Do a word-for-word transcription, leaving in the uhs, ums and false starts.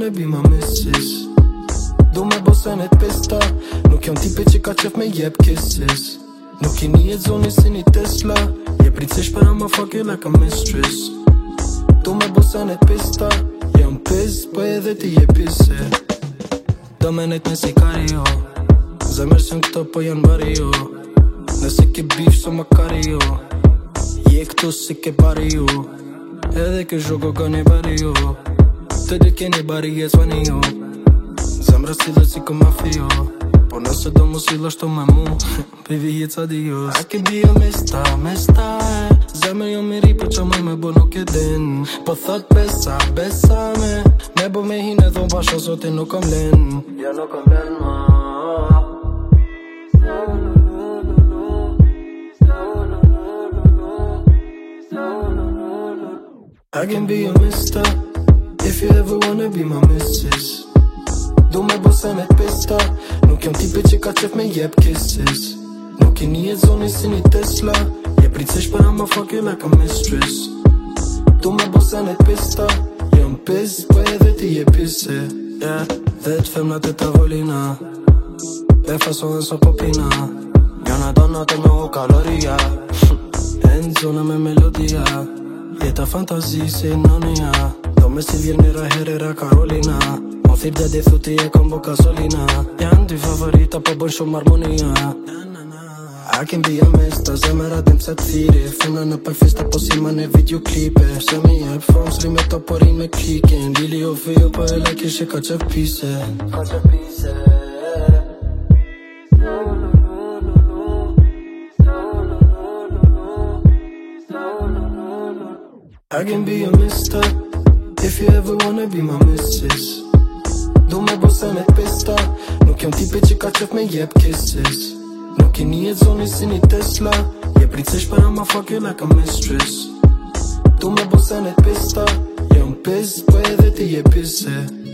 wanna be my missus. Du me bosen e t'pesta. Nuk jom tipe që ka qef me jeb kisses. Nuk i një e zoni si një Tesla. Je pritësish për ama fuck you like a mistress. Du me bosen e t'pesta. Jom piss, po edhe ti je pisse. Do me nejt me si kario. Zemër sën këto po janë bario. Nëse ke beef so ma kario. Je këtu si ke bario. Edhe ke zhogo gane bario. Të dy keni bari e zvani jo. Zemra s'ilë si ku mafio. Po nëse do mu s'ilë ashtu me mu. Baby it's adios. A ke bio me sta, me sta e. Zemër jo miri po qa maj me bo nuk e din. Po thot besa, besa me. Me bo me hin e dhon basha zotin nuk kom len. Ja nuk kom len ma. I can be your mister if you ever wanna be my missus. Du me bosen e t'pesta. Nuk jom tipe që ka qef me jeb kisses. Nuk i një e zoni si një Tesla. Je pritësish për ama fuck you like a mistress. Du me bosen e t'pesta. Jom piss, po edhe ti je pisse. Yeah, dhe t'femnat e tavolina. Le fason e so popina. Jona donna të me u kaloria. E në zona me melodia. Jeta fantazi se nonia. Do me si vjen njëra herera Karolina. Mo thip dhe di thuti e kombo gasolina. Janë dy favorita po bën shumë harmonia. I can be a mesta, zemëra dim se t'thiri. Funa në për festa po si ma në videoklipe. Se me jeb fons rime to po rime klikin. Lili o viju po e like ishe ka qef pise. Ka qef pise. I can be your mister if you ever wanna be my missus. Du me bosen e t'pesta. Nuk jom tipe që ka qef me jeb kisses. Nuk i një e zoni si një Tesla. Je pritësish për ama fuck you like a mistress. Du me bosen e t'pesta. Jom piss, po edhe ti je pisse.